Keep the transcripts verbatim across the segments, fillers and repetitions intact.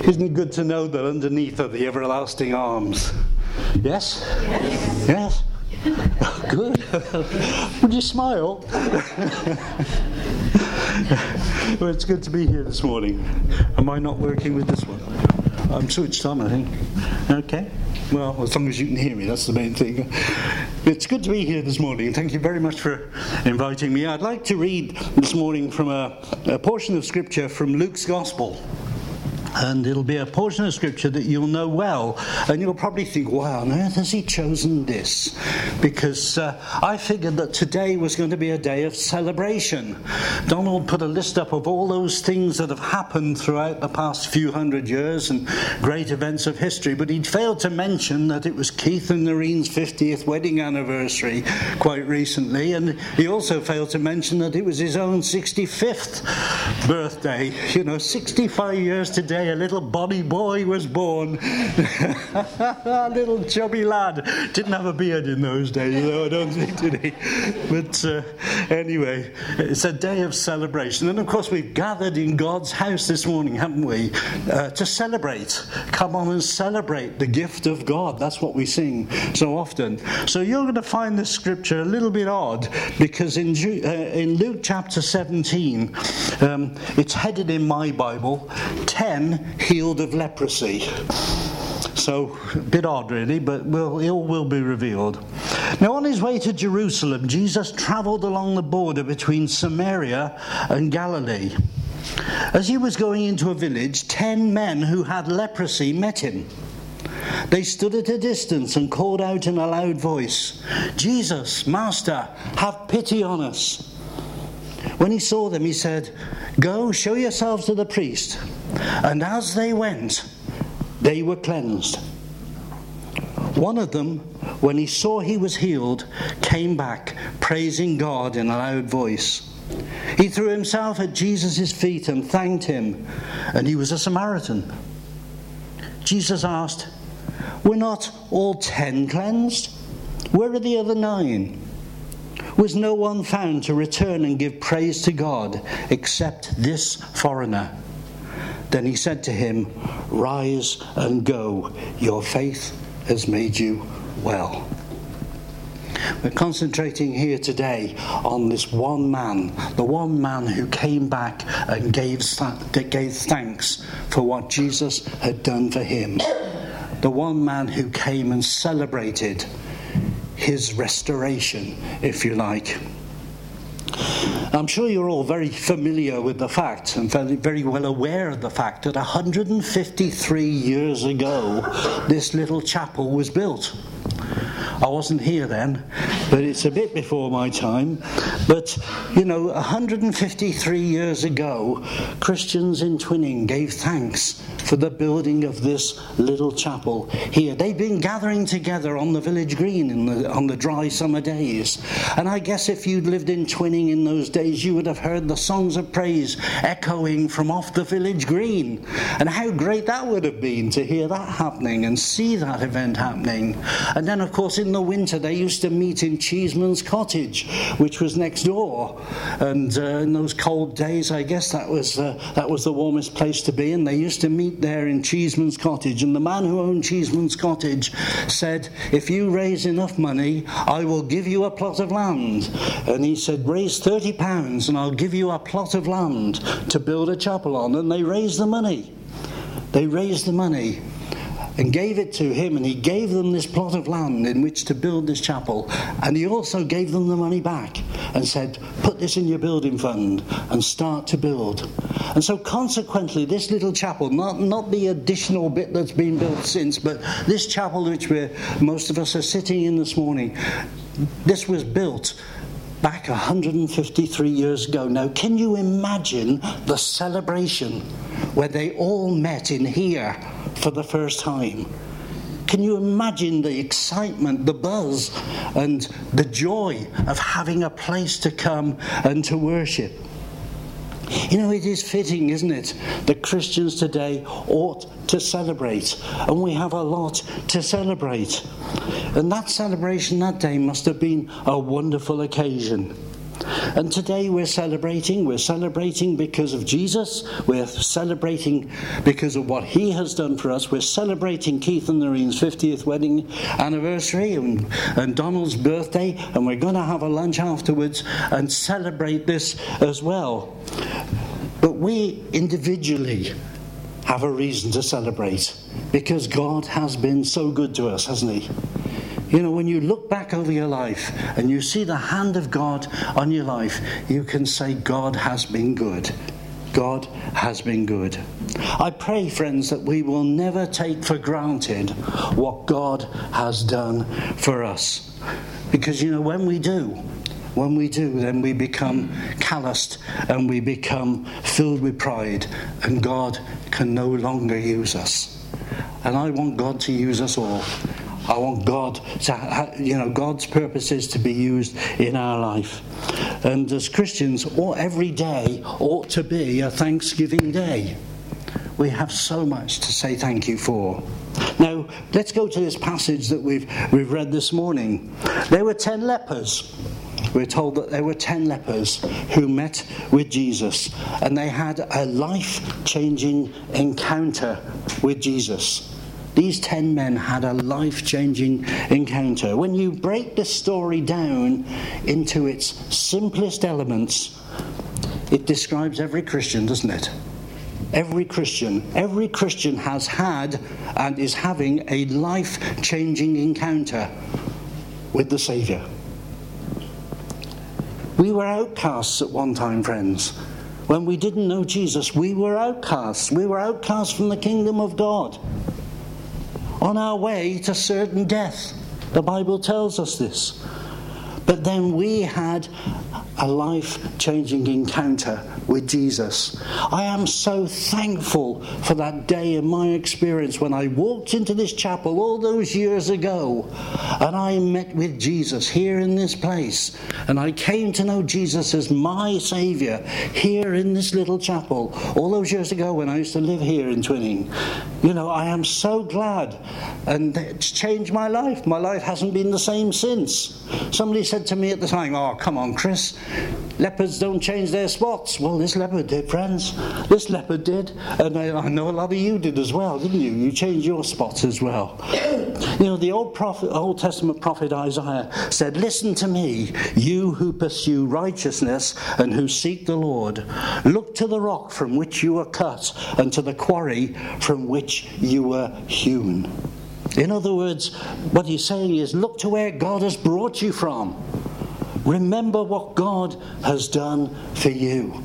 Isn't it good to know that underneath are the everlasting arms? Yes? Yes? Yes? Oh, good. Would you smile? Well, it's good to be here this morning. Am I not working with this one? I'm switched on, I think. Okay. Well, as long as you can hear me, that's the main thing. It's good to be here this morning. Thank you very much for inviting me. I'd like to read this morning from a, a portion of Scripture from Luke's Gospel. And it'll be a portion of Scripture that you'll know well. And you'll probably think, why on earth has he chosen this? Because uh, I figured that today was going to be a day of celebration. Donald put a list up of all those things that have happened throughout the past few hundred years and great events of history. But he'd failed to mention that it was Keith and Noreen's fiftieth wedding anniversary quite recently. And he also failed to mention that it was his own sixty-fifth birthday. You know, sixty-five years today. A little bonny boy was born. A little chubby lad. Didn't have a beard in those days, though, I don't think, did he? But uh, anyway, it's a day of celebration. And of course, we've gathered in God's house this morning, haven't we? Uh, to celebrate. Come on and celebrate the gift of God. That's what we sing so often. So you're going to find this scripture a little bit odd, because in, Ju- uh, in Luke chapter seventeen, um, it's headed in my Bible, ten healed of leprosy. So, a bit odd really, but will, it all will be revealed. Now, on his way to Jerusalem, Jesus travelled along the border between Samaria and Galilee. As he was going into a village, ten men who had leprosy met him. They stood at a distance and called out in a loud voice, "Jesus, Master, have pity on us." When he saw them, he said, "Go, show yourselves to the priest." And as they went, they were cleansed. One of them, when he saw he was healed, came back, praising God in a loud voice. He threw himself at Jesus' feet and thanked him, and he was a Samaritan. Jesus asked, "Were not all ten cleansed? Where are the other nine? Was no one found to return and give praise to God except this foreigner?" Then he said to him, "Rise and go. Your faith has made you well." We're concentrating here today on this one man, the one man who came back and gave, gave thanks for what Jesus had done for him. The one man who came and celebrated his restoration, if you like. I'm sure you're all very familiar with the fact and very, very well aware of the fact that one hundred fifty-three years ago this little chapel was built. I wasn't here then, but it's a bit before my time. But, you know, one hundred fifty-three years ago, Christians in Twinning gave thanks for the building of this little chapel here. They've been gathering together on the village green in the, on the dry summer days. And I guess if you'd lived in Twinning in those days, you would have heard the songs of praise echoing from off the village green. And how great that would have been to hear that happening and see that event happening. And then, of course, in the winter, they used to meet in Cheeseman's cottage, which was next door. And uh, in those cold days, I guess that was uh, that was the warmest place to be. And they used to meet there in Cheeseman's cottage. And the man who owned Cheeseman's cottage said, "If you raise enough money, I will give you a plot of land." And he said, "Raise thirty pounds and I'll give you a plot of land to build a chapel on." And they raised the money. They raised the money and gave it to him, and he gave them this plot of land in which to build this chapel. And he also gave them the money back and said, "Put this in your building fund and start to build." And so consequently, this little chapel, not, not the additional bit that's been built since, but this chapel which we're, most of us are sitting in this morning, this was built back one hundred fifty-three years ago. Now, can you imagine the celebration where they all met in here for the first time? Can you imagine the excitement, the buzz, and the joy of having a place to come and to worship? You know, it is fitting, isn't it, that Christians today ought to celebrate, and we have a lot to celebrate. And that celebration that day must have been a wonderful occasion. And today we're celebrating. We're celebrating because of Jesus. We're celebrating because of what he has done for us. We're celebrating Keith and Noreen's fiftieth wedding anniversary and, and Donald's birthday. And we're going to have a lunch afterwards and celebrate this as well. But we individually have a reason to celebrate because God has been so good to us, hasn't he? You know, when you look back over your life and you see the hand of God on your life, you can say God has been good. God has been good. I pray, friends, that we will never take for granted what God has done for us. Because, you know, when we do, when we do, then we become calloused and we become filled with pride, and God can no longer use us. And I want God to use us all. I want God to, you know, God's purposes to be used in our life. And as Christians, all, every day ought to be a Thanksgiving day. We have so much to say thank you for. Now, let's go to this passage that we've we've read this morning. There were ten lepers. We're told that there were ten lepers who met with Jesus, and they had a life-changing encounter with Jesus. These ten men had a life-changing encounter. When you break the story down into its simplest elements, it describes every Christian, doesn't it? Every Christian. Every Christian has had and is having a life-changing encounter with the Saviour. We were outcasts at one time, friends. When we didn't know Jesus, we were outcasts. We were outcasts from the kingdom of God, on our way to certain death. The Bible tells us this. But then we had a life-changing encounter with Jesus. I am so thankful for that day in my experience when I walked into this chapel all those years ago and I met with Jesus here in this place, and I came to know Jesus as my Saviour here in this little chapel all those years ago when I used to live here in Twinning. You know, I am so glad, and it's changed my life. My life hasn't been the same since. Somebody said to me at the time, "Oh, come on, Chris, leopards don't change their spots." Well, this leopard did, friends. This leopard did. And I, I know a lot of you did as well, didn't you? You changed your spots as well. You know, the Old, prophet, Old Testament prophet Isaiah said, "Listen to me, you who pursue righteousness and who seek the Lord. Look to the rock from which you were cut and to the quarry from which you were hewn." In other words, what he's saying is, look to where God has brought you from. Remember what God has done for you.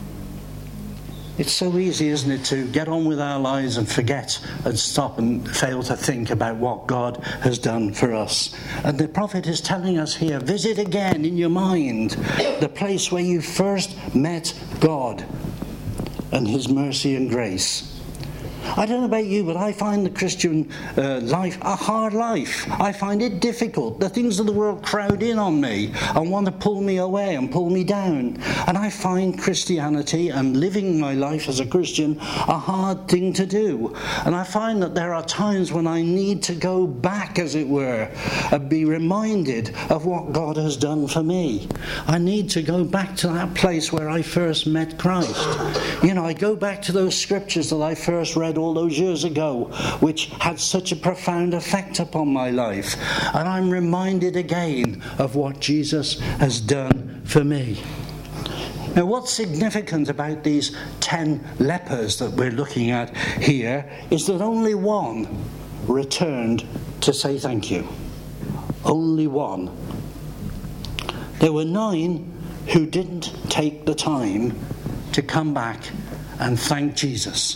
It's so easy, isn't it, to get on with our lives and forget and stop and fail to think about what God has done for us. And the prophet is telling us here, visit again in your mind the place where you first met God and his mercy and grace. I don't know about you, but I find the Christian uh, life a hard life. I find it difficult. The things of the world crowd in on me and want to pull me away and pull me down. And I find Christianity and living my life as a Christian a hard thing to do. And I find that there are times when I need to go back, as it were, and be reminded of what God has done for me. I need to go back to that place where I first met Christ. You know, I go back to those scriptures that I first read all those years ago, which had such a profound effect upon my life, and I'm reminded again of what Jesus has done for me. Now, what's significant about these ten lepers that we're looking at here is that only one returned to say thank you. Only one. There were nine who didn't take the time to come back and thank Jesus.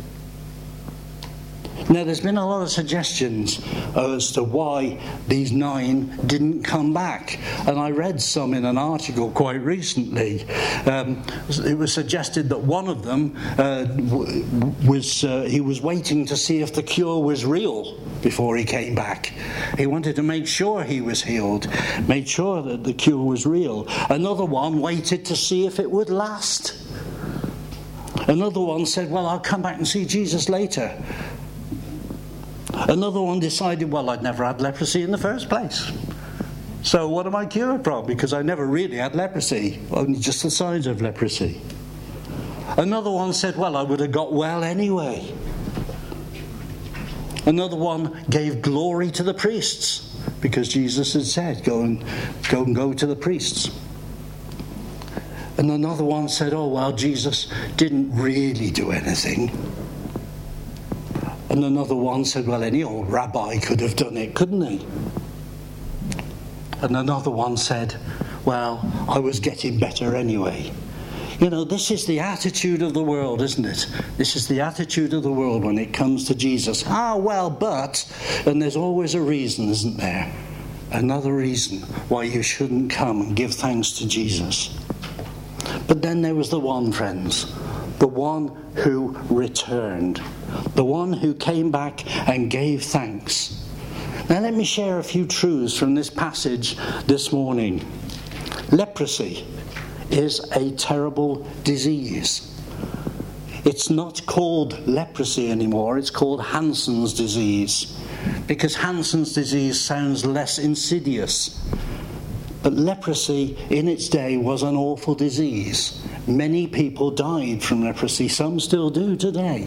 Now, there's been a lot of suggestions as to why these nine didn't come back. And I read some in an article quite recently. Um, it was suggested that one of them uh, was, uh, he was waiting to see if the cure was real before he came back. He wanted to make sure he was healed, made sure that the cure was real. Another one waited to see if it would last. Another one said, well, I'll come back and see Jesus later. Another one decided, well, I'd never had leprosy in the first place. So what am I cured from? Because I never really had leprosy, only just the signs of leprosy. Another one said, well, I would have got well anyway. Another one gave glory to the priests, because Jesus had said, go and go and go to the priests. And another one said, oh, well, Jesus didn't really do anything. And another one said, well, any old rabbi could have done it, couldn't he? And another one said, well, I was getting better anyway. You know, this is the attitude of the world, isn't it? This is the attitude of the world when it comes to Jesus. Ah, well, but, and there's always a reason, isn't there? Another reason why you shouldn't come and give thanks to Jesus. But then there was the one, friends, the one who returned, the one who came back and gave thanks. Now let me share a few truths from this passage this morning. Leprosy is a terrible disease. It's not called leprosy anymore, it's called Hansen's disease, because Hansen's disease sounds less insidious. But leprosy in its day was an awful disease. Many people died from leprosy, some still do today.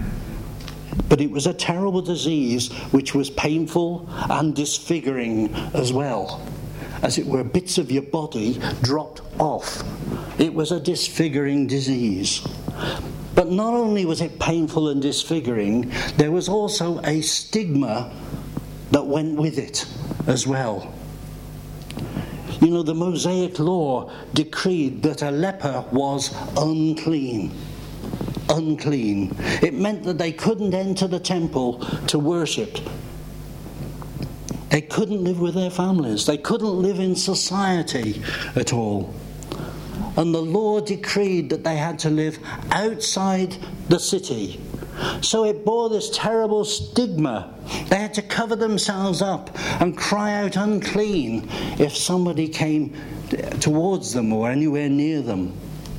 But it was a terrible disease which was painful and disfiguring as well. As it were, bits of your body dropped off. It was a disfiguring disease. But not only was it painful and disfiguring, there was also a stigma that went with it as well. You know, the Mosaic law decreed that a leper was unclean. Unclean. It meant that they couldn't enter the temple to worship. They couldn't live with their families. They couldn't live in society at all. And the law decreed that they had to live outside the city. So it bore this terrible stigma. They had to cover themselves up and cry out unclean if somebody came towards them or anywhere near them.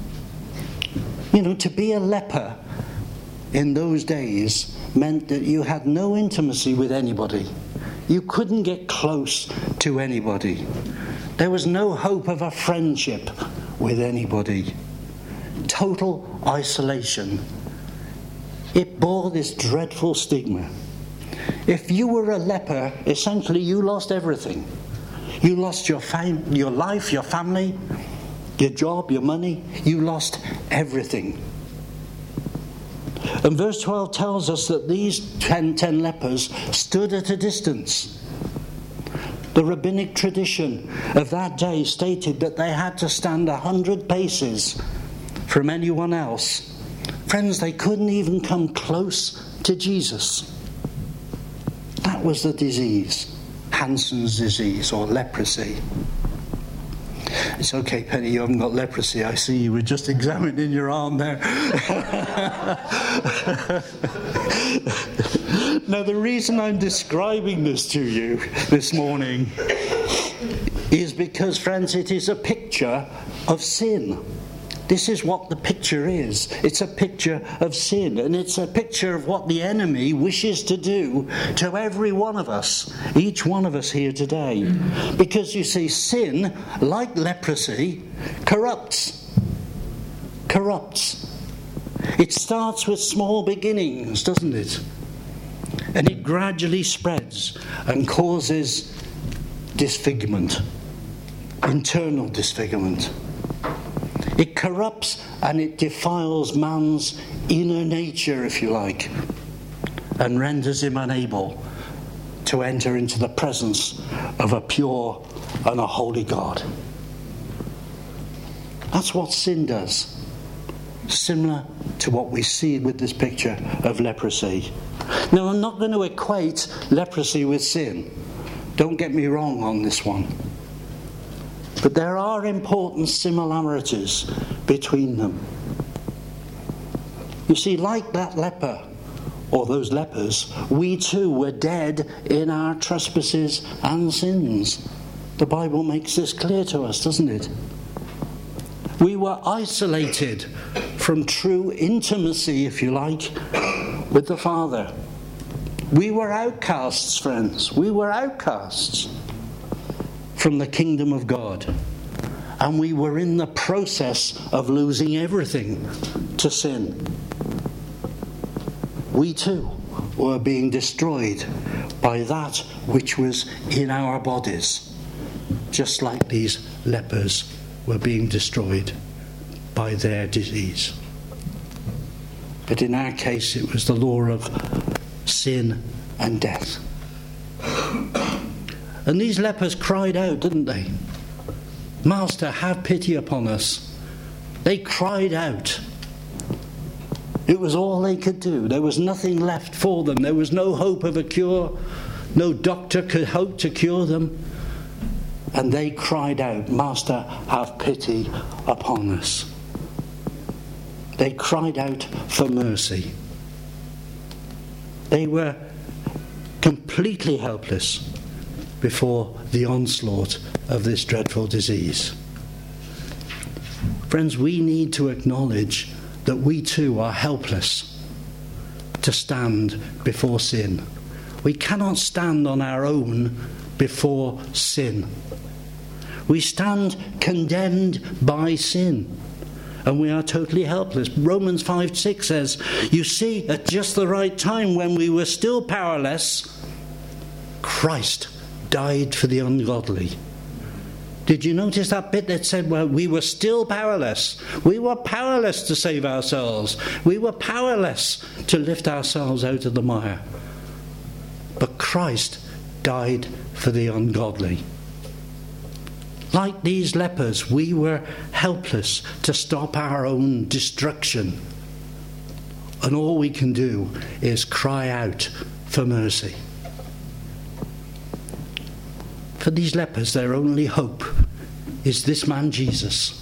You know, to be a leper in those days meant that you had no intimacy with anybody. You couldn't get close to anybody. There was no hope of a friendship with anybody. Total isolation. It bore this dreadful stigma. If you were a leper, essentially you lost everything. You lost your fam- your life, your family, your job, your money. You lost everything. And verse twelve tells us that these ten, ten lepers stood at a distance. The rabbinic tradition of that day stated that they had to stand a hundred paces from anyone else. Friends, they couldn't even come close to Jesus. That was the disease, Hansen's disease or leprosy. It's okay, Penny, you haven't got leprosy. I see you were just examining your arm there. Now, the reason I'm describing this to you this morning is because, friends, it is a picture of sin. This is what the picture is. It's a picture of sin, and it's a picture of what the enemy wishes to do to every one of us, each one of us here today. Because you see, sin, like leprosy, corrupts. Corrupts. It starts with small beginnings, doesn't it? And it gradually spreads and causes disfigurement, internal disfigurement. It corrupts and it defiles man's inner nature, if you like, and renders him unable to enter into the presence of a pure and a holy God. That's what sin does. Similar to what we see with this picture of leprosy. Now, I'm not going to equate leprosy with sin. Don't get me wrong on this one. But there are important similarities between them. You see, like that leper, or those lepers, we too were dead in our trespasses and sins. The Bible makes this clear to us, doesn't it? We were isolated from true intimacy, if you like, with the Father. We were outcasts, friends. We were outcasts. from the kingdom of God. And we were in the process of losing everything to sin. We too were being destroyed by that which was in our bodies, just like these lepers were being destroyed by their disease. But in our case, it was the law of sin and death. And these lepers cried out, didn't they? Master, have pity upon us. They cried out. It was all they could do. There was nothing left for them. There was no hope of a cure. No doctor could hope to cure them. And they cried out, Master, have pity upon us. They cried out for mercy. They were completely helpless before the onslaught of this dreadful disease. Friends, we need to acknowledge that we too are helpless to stand before sin. We cannot stand on our own before sin. We stand condemned by sin, and we are totally helpless. Romans five six says, you see, at just the right time when we were still powerless, Christ died for the ungodly. Did you notice that bit that said, well, we were still powerless. We were powerless to save ourselves. We were powerless to lift ourselves out of the mire. But Christ died for the ungodly. Like these lepers, we were helpless to stop our own destruction. And all we can do is cry out for mercy. For these lepers, their only hope is this man Jesus.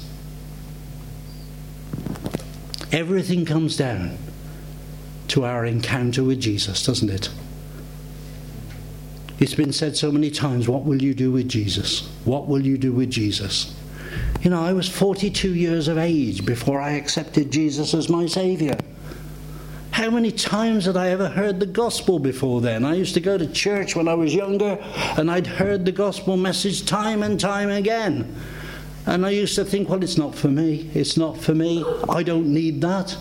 Everything comes down to our encounter with Jesus, doesn't it? It's been said so many times, what will you do with Jesus? What will you do with Jesus? You know, I was forty-two years of age before I accepted Jesus as my Saviour. How many times had I ever heard the gospel before then? I used to go to church when I was younger, and I'd heard the gospel message time and time again. And I used to think, well, it's not for me. It's not for me. I don't need that.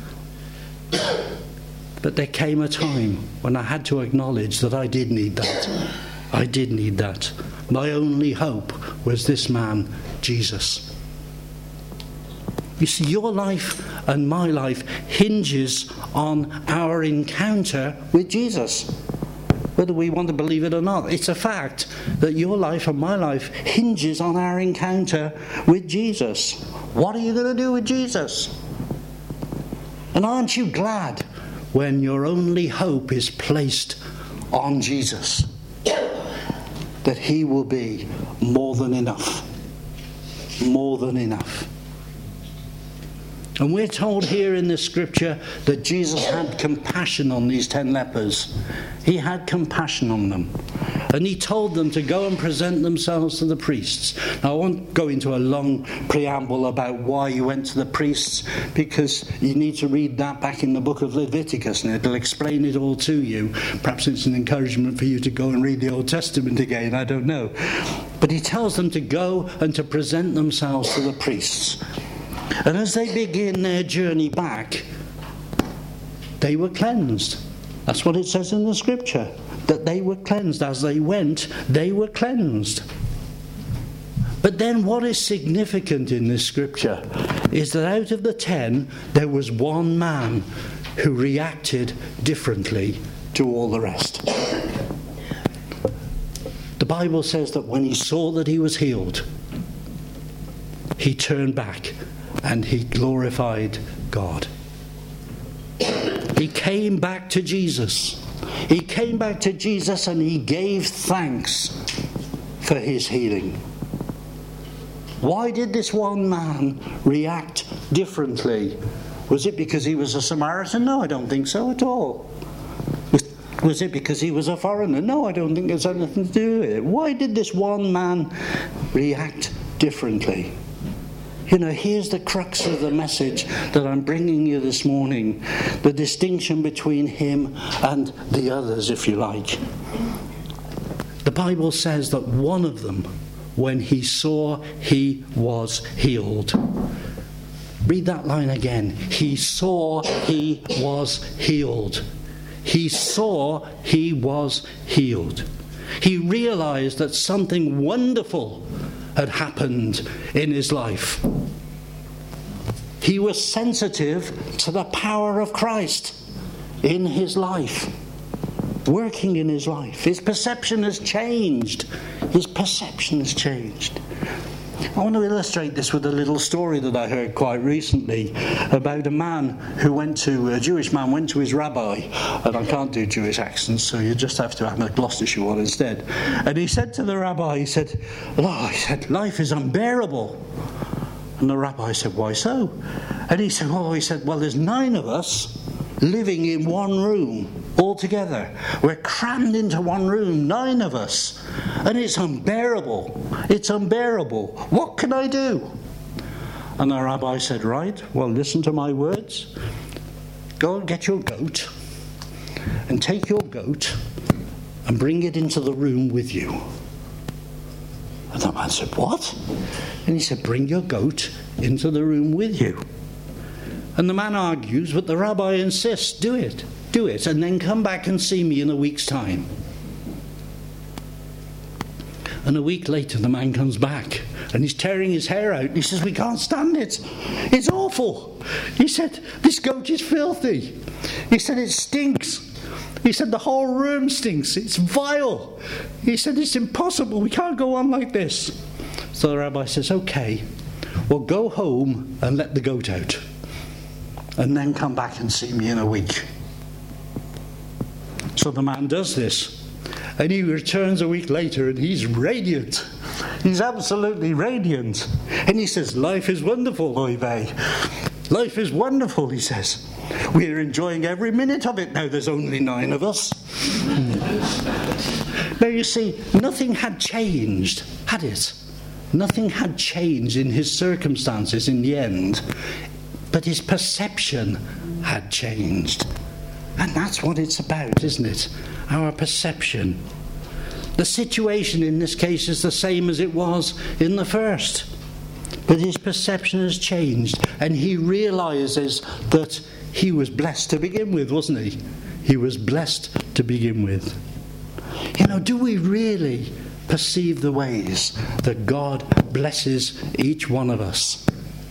But there came a time when I had to acknowledge that I did need that. I did need that. My only hope was this man, Jesus. You see, your life and my life hinges on our encounter with Jesus. Whether we want to believe it or not, it's a fact that your life and my life hinges on our encounter with Jesus. What are you going to do with Jesus? And aren't you glad when your only hope is placed on Jesus, that he will be more than enough? More than enough. And we're told here in the scripture that Jesus had compassion on these ten lepers. He had compassion on them. And he told them to go and present themselves to the priests. Now, I won't go into a long preamble about why he went to the priests, because you need to read that back in the book of Leviticus, and it'll explain it all to you. Perhaps it's an encouragement for you to go and read the Old Testament again, I don't know. But he tells them to go and to present themselves to the priests. And as they begin their journey back, they were cleansed. That's what it says in the scripture, that they were cleansed. As they went, they were cleansed. But then what is significant in this scripture is that out of the ten, there was one man who reacted differently to all the rest. The Bible says that when he saw that he was healed, he turned back and he glorified God. He came back to Jesus. He came back to Jesus and he gave thanks for his healing. Why did this one man react differently? Was it because he was a Samaritan? No, I don't think so at all. Was, was it because he was a foreigner? No, I don't think there's anything to do with it. Why did this one man react differently? You know, here's the crux of the message that I'm bringing you this morning. The distinction between him and the others, if you like. The Bible says that one of them when he saw he was healed. Read that line again. He saw he was healed. He saw he was healed. He realized that something wonderful had happened in his life. He was sensitive to the power of Christ in his life, working in his life. His perception has changed. His perception has changed. I want to illustrate this with a little story that I heard quite recently about a man who went to, a Jewish man went to his rabbi, and I can't do Jewish accents, so you just have to have a Gloucestershire one instead. And he said to the rabbi, he said, oh, he said, life is unbearable. And the rabbi said, why so? And he said, oh, he said, well, there's nine of us living in one room all together. We're crammed into one room, nine of us, and it's unbearable. It's unbearable. What can I do? And the rabbi said, right, well, listen to my words. Go and get your goat and take your goat and bring it into the room with you. And the man said, what? And he said, bring your goat into the room with you. And the man argues, but the rabbi insists, do it, do it, and then come back and see me in a week's time. And a week later, the man comes back, and he's tearing his hair out. He says, we can't stand it. It's awful. He said, this goat is filthy. He said, it stinks. He said, the whole room stinks. It's vile. He said, it's impossible. We can't go on like this. So the rabbi says, okay, well, go home and let the goat out, and then come back and see me in a week. So the man does this, and he returns a week later, and he's radiant. He's absolutely radiant. And he says, life is wonderful, oy vey. Life is wonderful, he says. We're enjoying every minute of it now. There's only nine of us. Now you see, nothing had changed, had it? Nothing had changed in his circumstances in the end. But his perception had changed. And that's what it's about, isn't it? Our perception. The situation in this case is the same as it was in the first. But his perception has changed. And he realizes that he was blessed to begin with, wasn't he? He was blessed to begin with. You know, do we really perceive the ways that God blesses each one of us?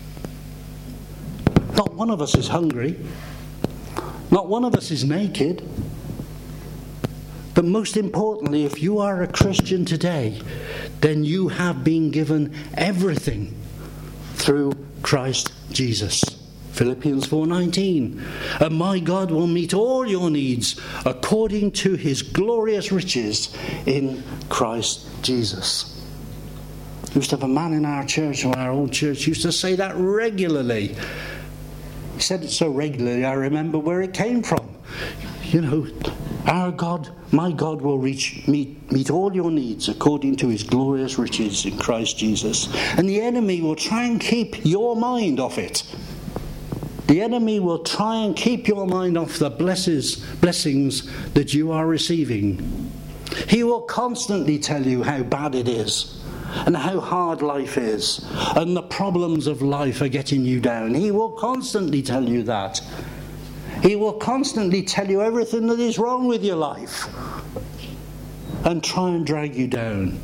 Not one of us is hungry. Not one of us is naked. But most importantly, if you are a Christian today, then you have been given everything through Christ Jesus. Philippians four nineteen. And my God will meet all your needs according to his glorious riches in Christ Jesus. We used to have a man in our church, or our old church, used to say that regularly. He said it so regularly, I remember where it came from. You know, our God, my God will reach, meet, meet all your needs according to his glorious riches in Christ Jesus. And the enemy will try and keep your mind off it. The enemy will try and keep your mind off the blesses, blessings that you are receiving. He will constantly tell you how bad it is, and how hard life is, and the problems of life are getting you down. He will constantly tell you that. He will constantly tell you everything that is wrong with your life and try and drag you down.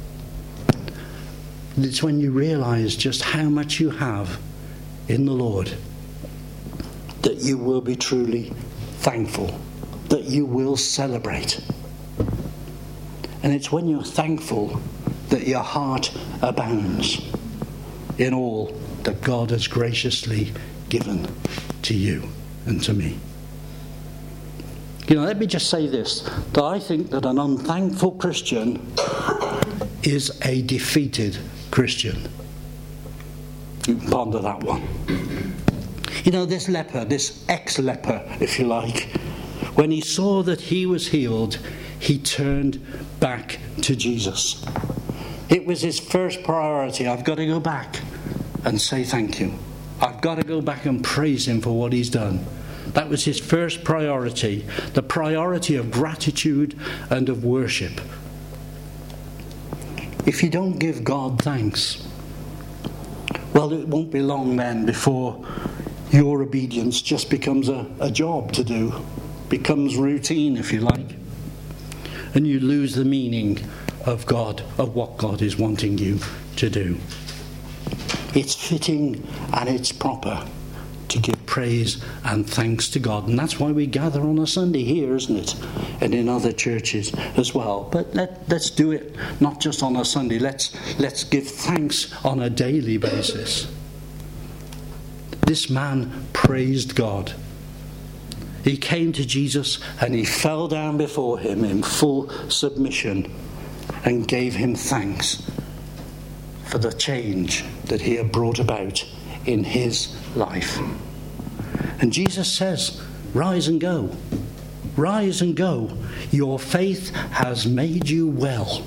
It's when you realize just how much you have in the Lord that you will be truly thankful, that you will celebrate. And it's when you're thankful that your heart abounds in all that God has graciously given to you and to me. You know, let me just say this, that I think that an unthankful Christian is a defeated Christian. You can ponder that one. You know, this leper, this ex-leper, if you like, when he saw that he was healed, he turned back to Jesus. It was his first priority. I've got to go back and say thank you. I've got to go back and praise him for what he's done. That was his first priority, the priority of gratitude and of worship. if you don't give God thanks, well, it won't be long then before your obedience just becomes a, a job to do, becomes routine, if you like, and you lose the meaning of God, of what God is wanting you to do. It's fitting and it's proper to give praise and thanks to God. And that's why we gather on a Sunday here, isn't it? And in other churches as well. But let, let's do it not just on a Sunday. Let's, let's give thanks on a daily basis. This man praised God. He came to Jesus and he fell down before him in full submission and gave him thanks for the change that he had brought about in his life. And Jesus says, rise and go. Rise and go. Your faith has made you well.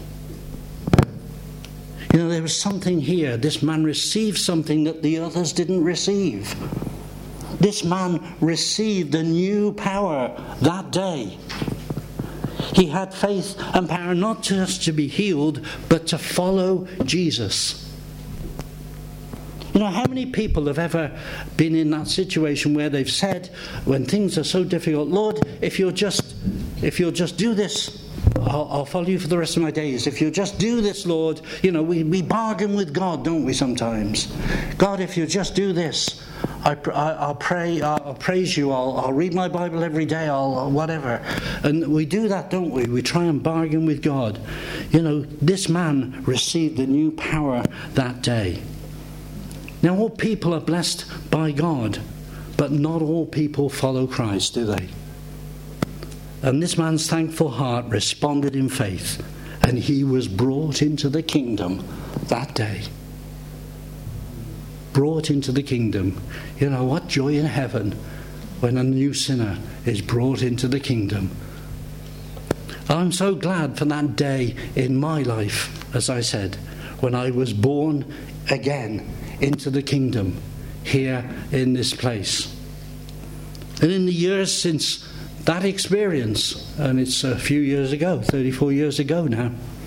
You know, there was something here. This man received something that the others didn't receive. This man received a new power that day. He had faith and power not just to be healed, but to follow Jesus. You know, how many people have ever been in that situation where they've said, when things are so difficult, Lord, if you'll just, if you'll just do this, I'll, I'll follow you for the rest of my days. If you'll just do this, Lord, you know, we, we bargain with God, don't we, sometimes? God, if you'll just do this, I, I, I'll pray, I'll, I'll praise you, I'll, I'll read my Bible every day, I'll whatever. And we do that, don't we? We try and bargain with God. You know, this man received the new power that day. Now, all people are blessed by God, but not all people follow Christ, do they? And this man's thankful heart responded in faith, and he was brought into the kingdom that day. Brought into the kingdom. You know, what joy in heaven when a new sinner is brought into the kingdom. I'm so glad for that day in my life, as I said, when I was born again into the kingdom here in this place. And in the years since that experience, and it's a few years ago, thirty-four years ago now,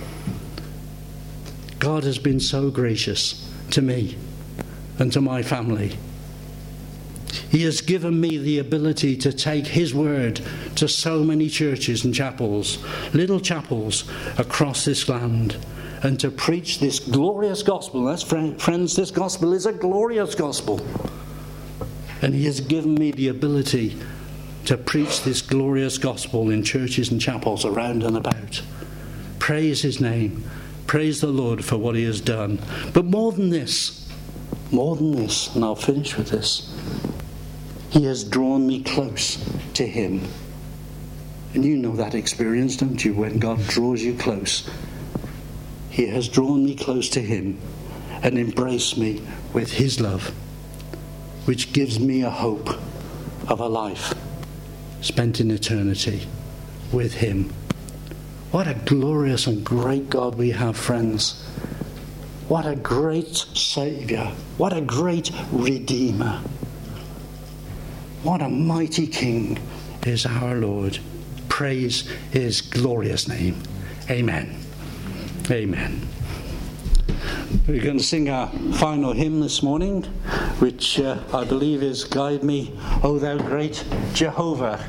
God has been so gracious to me and to my family. He has given me the ability to take his word to so many churches and chapels, little chapels across this land, and to preach this glorious gospel. That's, friends, this gospel is a glorious gospel. And he has given me the ability to preach this glorious gospel in churches and chapels around and about. Praise his name. Praise the Lord for what he has done. But more than this, more than this, and I'll finish with this, he has drawn me close to him. And you know that experience, don't you, when God draws you close. He has drawn me close to him and embraced me with his love, which gives me a hope of a life spent in eternity with him. What a glorious and great God we have, friends. What a great Saviour. What a great Redeemer. What a mighty King is our Lord. Praise his glorious name. Amen. Amen. We're going to sing our final hymn this morning, which uh, I believe is Guide Me, O Thou Great Jehovah.